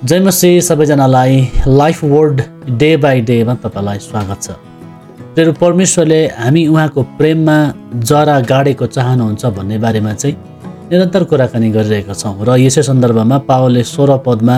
जय मसीह सबैजनालाई life word day by डेमा तपाईँलाई स्वागत छ। तेरो परमेश्वरले हामी उहाँको प्रेममा जरा गाडेको चाहनुहुन्छ भन्ने बारेमा चाहिँ निरन्तर कुराकानी गरिरहेका छौँ र यसै सन्दर्भमा पावलले 16 पदमा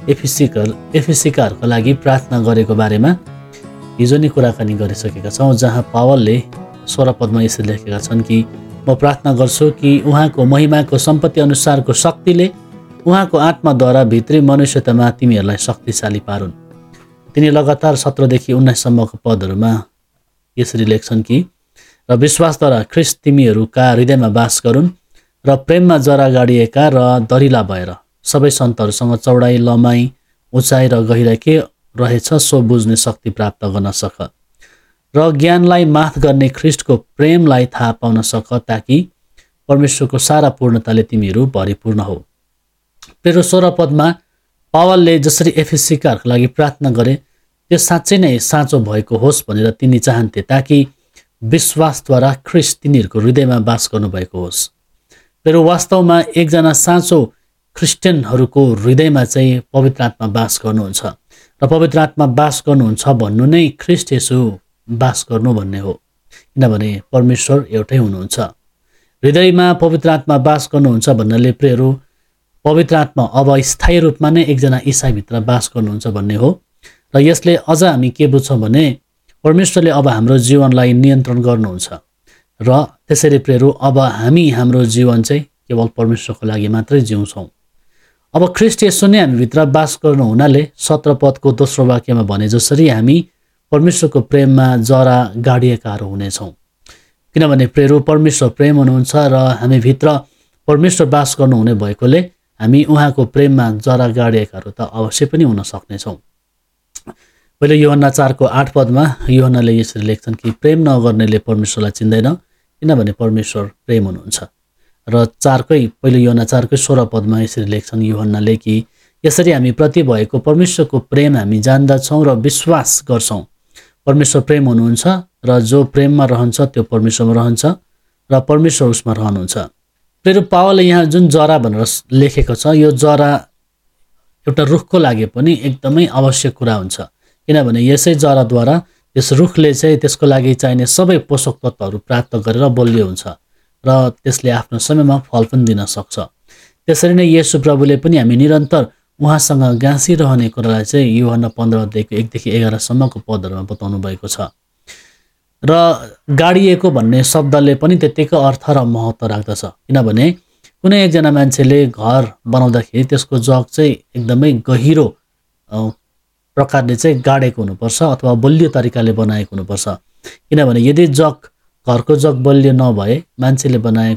एफिसीकाहरूको लागि प्रार्थना गरेको बारेमा हिजो नै कुराकानी गरिसकेका छौँ, जहाँ पावलले 16 पदमा यसरी लेखेका छन् कि म प्रार्थना गर्छु कि उहाँको महिमाको सम्पत्ति अनुसारको शक्तिले उहाँको आत्माद्वारा भित्री मनुष्यतामा तिमीहरूलाई शक्तिशाली पारुन्। तिनी लगातार 17 देखि 19 सम्मको पदहरूमा यसरी लेख्छन् कि र विश्वासद्वारा ख्रिस्ट तिमीहरूका हृदयमा वास गरून् र प्रेममा जरा गाडिएका र दरिला भएर सबै सन्तहरूसँग चौडाइ, लम्बाइ, उचाइ र गहिराइ के रहेछ सो बुझ्ने शक्ति प्राप्त गर्न सक र ज्ञानलाई माथ गर्ने ख्रिस्टको प्रेमलाई थाहा पाउन सक, ताकि परमेश्वरको सारा पूर्णताले तिमीहरू भरिपूर्ण हो। तेरो 16 पदमा पावलले जसरी एफिसीकाहरूको लागि प्रार्थना गरे त्यो साँच्चै नै साँचो भएको होस् भनेर तिनी चाहन्थे, ताकि विश्वासद्वारा ख्रिस्ट तिनीहरूको हृदयमा वास गर्नुभएको होस्। तेरो वास्तवमा एकजना साँचो क्रिस्चियनहरूको हृदयमा चाहिँ पवित्र आत्मा वास गर्नुहुन्छ र पवित्र आत्मा वास गर्नुहुन्छ भन्नु नै ख्रिस्ट येशू वास गर्नु भन्ने हो, किनभने परमेश्वर एउटै हुनुहुन्छ। हृदयमा पवित्र आत्मा वास गर्नुहुन्छ भन्नाले प्रियहरू पवित्र आत्मा अब स्थायी रूपमा नै एकजना ईसाईभित्र वास गर्नुहुन्छ भन्ने हो। र यसले अझ हामी के बुझ्छौँ भने परमेश्वरले अब हाम्रो जीवनलाई नियन्त्रण गर्नुहुन्छ र त्यसरी प्रियहरू अब हामी हाम्रो जीवन चाहिँ केवल परमेश्वरको लागि मात्रै जिउँछौँ। अब ख्रिस्ट येशू नै हामीभित्र वास गर्नु हुनाले 17 पदको दोस्रो वाक्यमा भने जसरी हामी परमेश्वरको प्रेममा जरा गाडिएकाहरू हुनेछौँ, किनभने प्रियहरू परमेश्वर प्रेम हुनुहुन्छ र हामीभित्र परमेश्वर वास गर्नुहुने भएकोले हामी उहाँको प्रेममा जरा गाडिएकाहरू त अवश्य पनि हुन सक्नेछौँ। पहिले यूहन्ना 4को 8 पदमा यूहन्नाले यसरी लेख्छन् कि प्रेम नगर्नेले परमेश्वरलाई चिन्दैन, किनभने परमेश्वर प्रेम हुनुहुन्छ। र पहिले यूहन्ना 4को 16 पदमा यसरी लेख्छन् यूहन्नाले कि यसरी हामी प्रति भएको परमेश्वरको प्रेम हामी जान्दछौँ र विश्वास गर्छौँ। परमेश्वर प्रेम हुनुहुन्छ र जो प्रेममा रहन्छ त्यो परमेश्वरमा रहन्छ र परमेश्वर उसमा रहनुहुन्छ। फेरि पावलले यहाँ जुन जरा भनेर लेखेको छ, यो जरा एउटा रुखको लागि पनि एकदमै आवश्यक कुरा हुन्छ, किनभने यसै जराद्वारा यस रुखले चाहिँ त्यसको लागि चाहिने सबै पोषक तत्त्वहरू प्राप्त गरेर बलियो हुन्छ र त्यसले आफ्नो समयमा फल पनि दिन सक्छ। त्यसरी नै येशू प्रभुले पनि हामी निरन्तर उहाँसँग गाँसिरहने कुरालाई चाहिँ यूहन्ना 15:1 देखि 11 सम्मको पदहरूमा बताउनु भएको छ। र गाडिएको भन्ने शब्दले पनि त्यतिकै अर्थ र महत्त्व राख्दछ, किनभने कुनै एकजना मान्छेले घर बनाउँदाखेरि त्यसको जग चाहिँ एकदमै गहिरो प्रकारले चाहिँ गाडेको हुनुपर्छ अथवा बलियो तरिकाले बनाएको हुनुपर्छ, किनभने यदि घरको जग बलियो नभए मान्छेले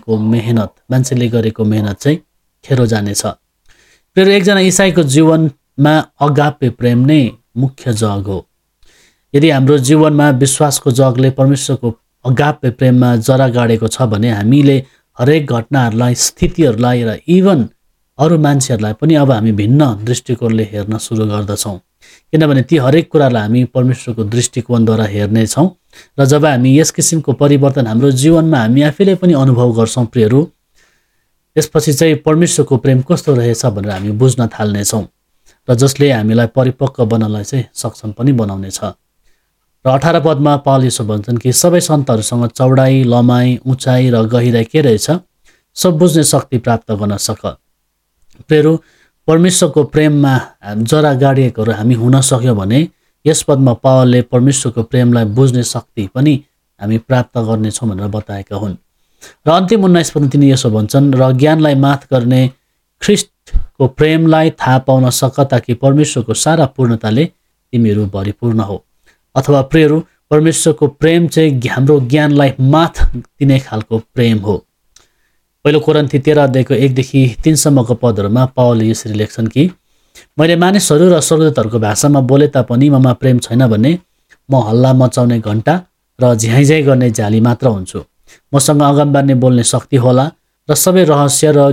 मान्छेले गरेको मेहनत चाहिँ खेरो जानेछ। फेरि एकजना इसाईको जीवनमा अगापे प्रेम नै मुख्य जग हो। यदि हाम्रो जीवनमा विश्वासको जगले परमेश्वरको अगापे प्रेममा जरा गाडेको छ भने हामीले हरेक घटनाहरूलाई, स्थितिहरूलाई र इभन अरू मान्छेहरूलाई पनि अब हामी भिन्न दृष्टिकोणले हेर्न सुरु गर्दछौँ, किनभने ती हरेक कुरालाई हामी परमेश्वरको दृष्टिकोणद्वारा हेर्नेछौँ। र जब हामी यस किसिमको परिवर्तन हाम्रो जीवनमा हामी आफैले पनि अनुभव गर्छौँ प्रियहरू, त्यसपछि चाहिँ परमेश्वरको प्रेम कस्तो रहेछ भनेर हामी बुझ्न थाल्नेछौँ र जसले हामीलाई परिपक्व बन्नलाई चाहिँ सक्षम पनि बनाउनेछ। र 18 पदमा पावल यसो भन्छन् कि सबै सन्तहरूसँग चौडाइ, लम्बाइ, उचाइ र गहिराइ के रहेछ सब बुझ्ने शक्ति प्राप्त गर्न सक। प्रियहरू परमेश्वरको प्रेममा जरा गाडिएकोहरू हामी हुन सक्यौँ भने यस पदमा पावलले परमेश्वरको प्रेमलाई बुझ्ने शक्ति पनि हामी प्राप्त गर्नेछौँ भनेर बताएका हुन्। र अन्तिम 19 पदमा तिनी यसो भन्छन् र ज्ञानलाई माथ गर्ने ख्रिस्टको प्रेमलाई थाहा पाउन सक, ताकि परमेश्वरको सारा पूर्णताले तिमीहरू भरिपूर्ण हो। अथवा प्रियहरू परमेश्वरको प्रेम चाहिँ हाम्रो ज्ञानलाई माथ दिने खालको प्रेम हो। पहिलो कोरिन्थी 13:1 देखि 3 सम्मको पदहरूमा पावलले यसरी लेख्छन् कि मैले मानिसहरू र स्वर्गदूतहरूको भाषामा बोले तापनि ममा प्रेम छैन भने म हल्ला मचाउने घण्टा र झ्याइझ्याइ गर्ने झाली मात्र हुन्छु। मसँग अगमबानी बोल्ने शक्ति होला र सबै रहस्य र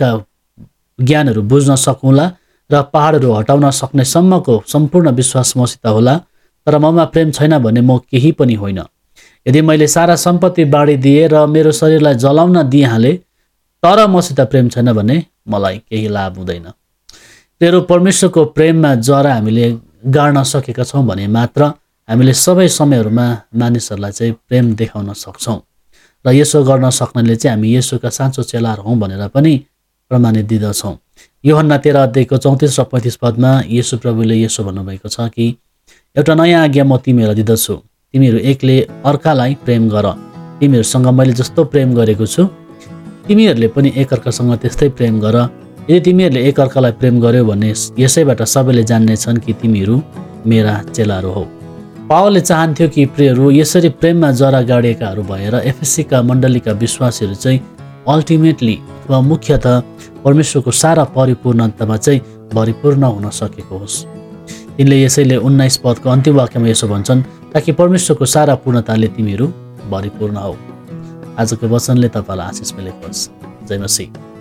ज्ञानहरू बुझ्न सकौँला र पहाडहरू हटाउन सक्ने सम्मको सम्पूर्ण विश्वास मसित होला, तर ममा प्रेम छैन भने म केही पनि होइन। यदि मैले सारा सम्पत्ति बाँडिदिए र मेरो शरीरलाई जलाउन दिइहाले तर मसित प्रेम छैन भने मलाई केही लाभ हुँदैन। प्रियहरू, परमेश्वरको प्रेममा जरा हामीले गाड्न सकेका छौँ भने मात्र हामीले सबै समयहरूमा मानिसहरूलाई चाहिँ प्रेम देखाउन सक्छौँ र यसो गर्न सक्नाले चाहिँ हामी येशूका साँचो चेलाहरू हौँ भनेर पनि प्रमाणित दिँदछौँ। यूहन्ना 13 अध्यायको 34 र 35 पदमा येशू प्रभुले यसो भन्नुभएको छ कि एउटा नयाँ आज्ञा म तिमीहरूलाई दिँदछु, तिमीहरू एकले अर्कालाई प्रेम गर। तिमीहरूसँग मैले जस्तो प्रेम गरेको छु तिमीहरूले पनि एकअर्कासँग त्यस्तै प्रेम गर। यदि तिमीहरूले एकअर्कालाई प्रेम गर्यो भने यसैबाट सबैले जान्नेछन् कि तिमीहरू मेरा चेलाहरू हौ। पावलले चाहन्थ्यो कि प्रियहरू यसरी प्रेममा जरा गाडिएकाहरू भएर एफएससीका मण्डलीका विश्वासीहरू चाहिँ अल्टिमेटली वा मुख्यतः परमेश्वरको सारा परिपूर्णतामा चाहिँ भरिपूर्ण हुन सकेको होस्। तिनले यसैले 19 पदको अन्तिम वाक्यमा यसो भन्छन्, ताकि परमेश्वरको सारा पूर्णताले तिमीहरू भरिपूर्ण हौ। आजको वचनले तपाईँलाई आशिष मिलेको होस्। जय मसीह।